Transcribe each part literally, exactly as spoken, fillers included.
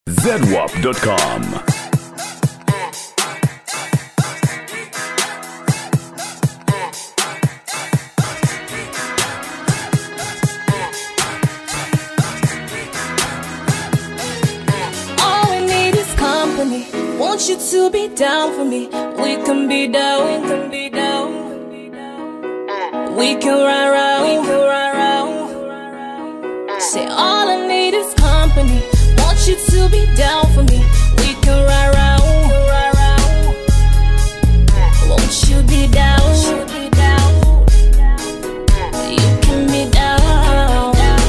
zedwap dot com. Want you to be down for me. We can be down, we can be down. We can run around, we can run around. Say all I need is company. Want you to be down for me. We can run around, run around. Won't you be down? You can be down.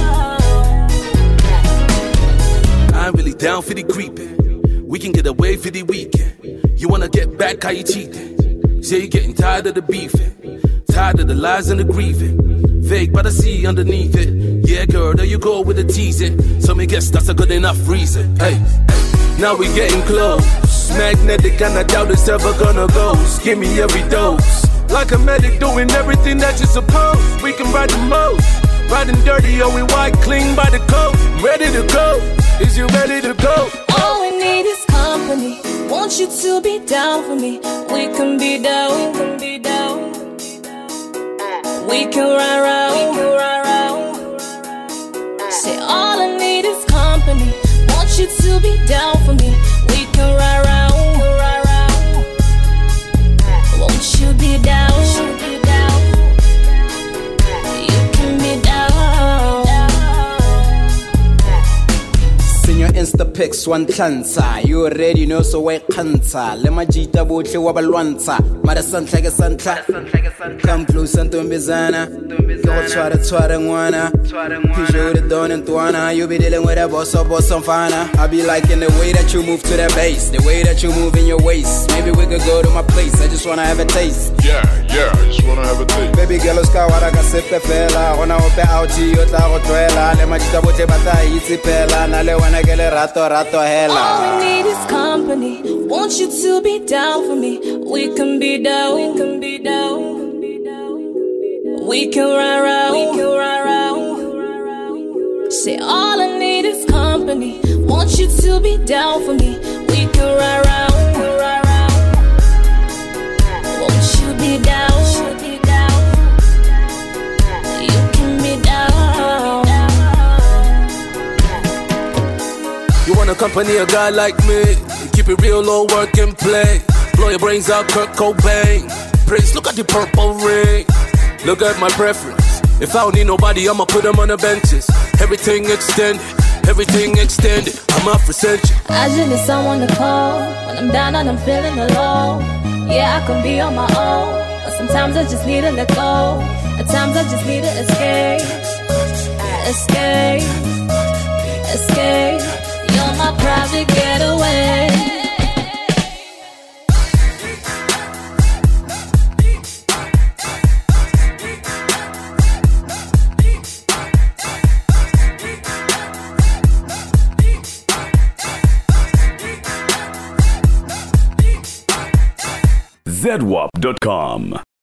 I'm really down for the creeping. We can get away for the weekend. You wanna get back, how you cheating? Say you're getting tired of the beefing, tired of the lies and the grieving. Vague, but I see underneath it. Yeah, girl, there you go with the teasing. So me guess that's a good enough reason. Hey, now we getting close. Magnetic, and I doubt it's ever gonna go. Give me every dose. Like a medic doing everything that you're supposed. We can ride the most. Riding dirty, or we white, clean by the code. Ready to go. Is you ready to go? All we need is company. Want you to be down for me. We can be down, we can be down. We can run around, we can run around. Say all I need is company. Want you to be down for me. We can run around, run around. Won't you be down? Insta pics one cancer. You already know, so why cancer? Let my jita botle wabalwanza. Mara santla ke santla. Come close and tumbizana. Go twara twara ngwana. Pisho the don and tuana. You be dealing with a boss or boss on fana. I be liking the way that you move to the bass, the way that you move in your waist. Maybe we could go to my place. I just wanna have a taste. Yeah, yeah, I just wanna have a taste. Baby girl, ska wara ka sepe fela. Ona ope auchi yota go twela. Let my jita botle bata itsi pela. Na le wana ke rato rato hella. All we need is company. Want you to be down for me. We can be down, we can be down. We can run around, we can run around. Say all I need is company. Want you to be down for me. We can run around, run around. Won't you be down? You can be down. You wanna accompany a guy like me? Keep it real, low work and play. Blow your brains out, Kurt Cobain. Prince, look at the purple ring. Look at my preference. If I don't need nobody, I'ma put them on the benches. Everything extended, everything extended. I'm up for century. I just need someone to call when I'm down and I'm feeling alone. Yeah, I can be on my own, but sometimes I just need to let go. At times I just need to escape, escape, escape. You're my private getaway. zedwap dot com.